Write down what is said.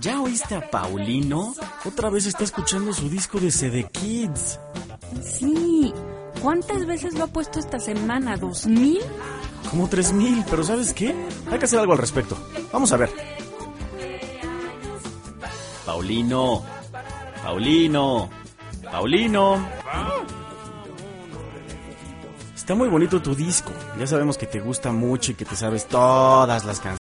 ¿Ya oíste a Paulino? Otra vez está escuchando su disco de CD Kids. Sí. ¿Cuántas veces lo ha puesto esta semana? ¿2,000? Como 3,000, pero ¿sabes qué? Hay que hacer algo al respecto. Vamos a ver. Paulino. Está muy bonito tu disco. Ya sabemos que te gusta mucho y que te sabes todas las canciones.